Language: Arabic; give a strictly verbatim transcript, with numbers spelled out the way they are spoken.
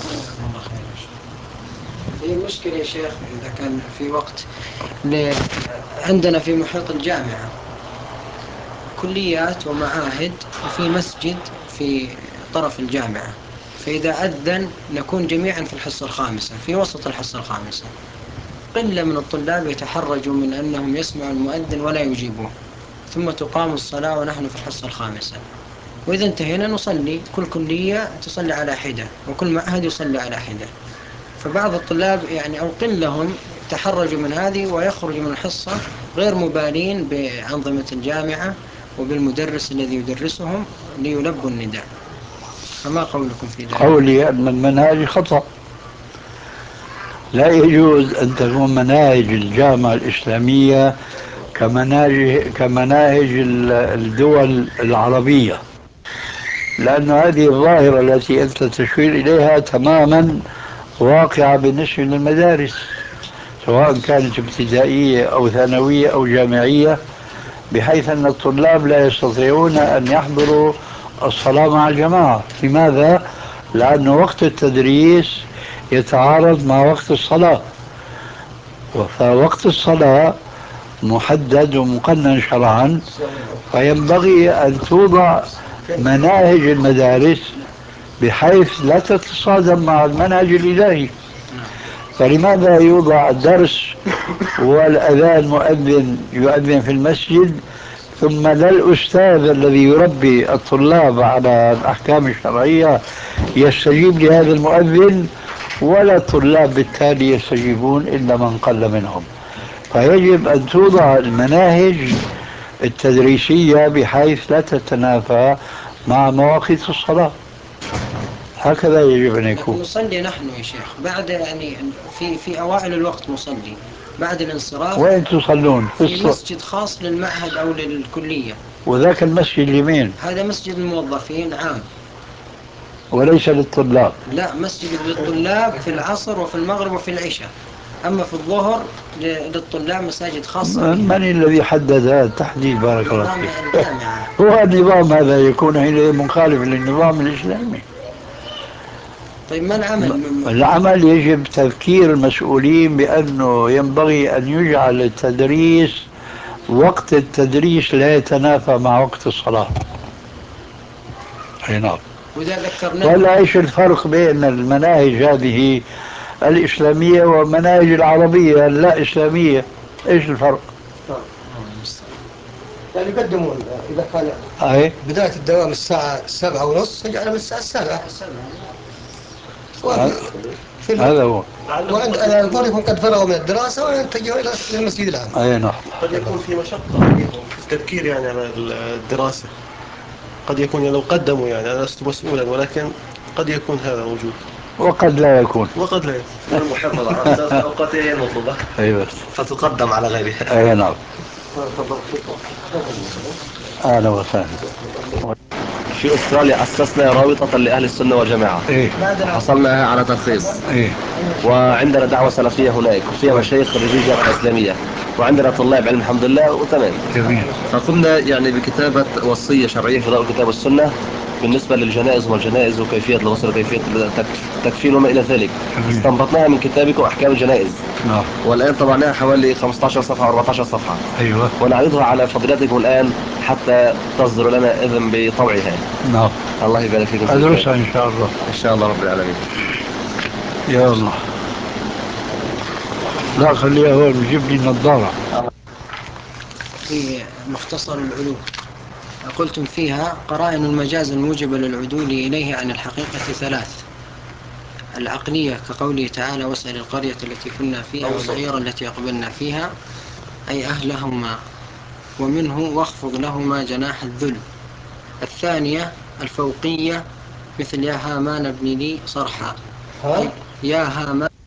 الله خير يا شيخ. هي مشكلة يا شيخ إذا كان في وقت ل... عندنا في محيط الجامعة كليات ومعاهد وفي مسجد في طرف الجامعة، فإذا أذن نكون جميعا في الحصة الخامسة في وسط الحصة الخامسة. قلة من الطلاب يتحرجوا من أنهم يسمعوا المؤذن ولا يجيبوه، ثم تقام الصلاة ونحن في الحصة الخامسة، وإذا انتهينا نصلي، كل كلية تصلي على حدة وكل معهد يصلي على حدة. فبعض الطلاب يعني أو قلهم تحرجوا من هذه ويخرجوا من الحصة غير مبالين بأنظمة الجامعة وبالمدرس الذي يدرسهم ليلبوا النداء. فما قولكم في ذلك؟ قولي أن المناهج خطأ. لا يجوز أن تكون مناهج الجامعة الإسلامية كمناهج كمناهج الدول العربية، لأن هذه الظاهرة التي أنت تشير إليها تماما واقعة بالنسبة للمدارس، سواء كانت ابتدائية أو ثانوية أو جامعية، بحيث أن الطلاب لا يستطيعون أن يحضروا الصلاة مع الجماعة. لماذا؟ لأن وقت التدريس يتعارض مع وقت الصلاة، فوقت الصلاة محدد ومقنن شرعا، فينبغي أن توضع مناهج المدارس بحيث لا تتصادم مع المنهج الإلهي. فلماذا يوضع الدرس والأذان مؤذن يؤذن في المسجد، ثم لا الأستاذ الذي يربي الطلاب على الأحكام الشرعية يستجيب لهذا المؤذن، ولا الطلاب بالتالي يستجيبون إلا من قل منهم؟ فيجب أن توضع المناهج التدريسية بحيث لا تتنافى مع مواقيت الصلاة. هكذا يجب أن يكون. لكن نصلي نحن يا شيخ بعد يعني في في أوائل الوقت نصلي، بعد الانصراف وين تصلون؟ في مسجد خاص للمعهد أو للكلية. وذاك المسجد لمين؟ هذا مسجد الموظفين عام وليس للطلاب؟ لا، مسجد للطلاب في العصر وفي المغرب وفي العشاء، أما في الظهر للطلاب مساجد خاصة بها. من الذي حدد هذا التحديد؟ بارك الله نظام فيك. الجامعة. هو النظام هذا يكون حينئذ مخالف للنظام الإسلامي. طيب ما العمل؟ العمل يجب تذكير المسؤولين بأنه ينبغي أن يجعل التدريس وقت التدريس لا يتنافى مع وقت الصلاة. أي نعم. وإذا ذكرنا ولا إيش الفرق بين المناهج هذه الإسلامية والمناهج العربية اللا إسلامية؟ إيش الفرق؟ يعني يقدمون إذا كان أي بداية الدوام الساعة سبعة ونص يجعل من الساعة السابعة. وفي في ال... هذا هو. وعند يكون يكون قد فرغوا من الدراسة ويتجهوا إلى المسجد العام. أي نعم. قد يكون في مشقة عليهم في التبكير يعني على الدراسة، قد يكون لو قدموا، يعني أنا لست مسؤولا، ولكن قد يكون هذا موجود وقد لا يكون. وقد لا يكون. المحافظة على الدراسة الأوقاتية هي المطلوبة. أي بس. فتقدم على غيرها. أي نعم. أهلا وسهلا. في أستراليا أسسنا رابطة لأهل السنة والجماعة. إيه. وحصلنا على ترخيص. إيه. وعندنا دعوة سلفية هناك وفيها مشايخ خريجي جامعة إسلامية، وعندنا طلاب علم الحمد لله وتمام. جميل. فقمنا يعني بكتابة وصية شرعية في ضوء الكتاب والسنة بالنسبة للجنائز والجنائز وكيفية الغسل وكيفية التكفين وما إلى ذلك. استنبطناها من كتابكم أحكام الجنائز. نعم. والآن طبعناها حوالي خمسة عشر صفحة أو أربعة عشر صفحة. أيوة. ونعرضها على فضيلتكم الآن حتى تصدر لنا إذن بطوعها. نعم. الله يبارك فيكم. أدرسها إن شاء الله. إن شاء الله رب العالمين. يا الله. لا خليها هو يجيب لي نظارة. في مختصر العلوم قلتم فيها قرائن المجاز الموجبة للعدول إليه عن الحقيقة ثلاث: العقلية كقوله تعالى واسأل القرية التي كنا فيها والعير التي أقبلنا فيها أي أهلهما، ومنه واخفض لهما جناح الذل. الثانية الفوقية مثل يا هامان ابن لي صرحا، يا هامان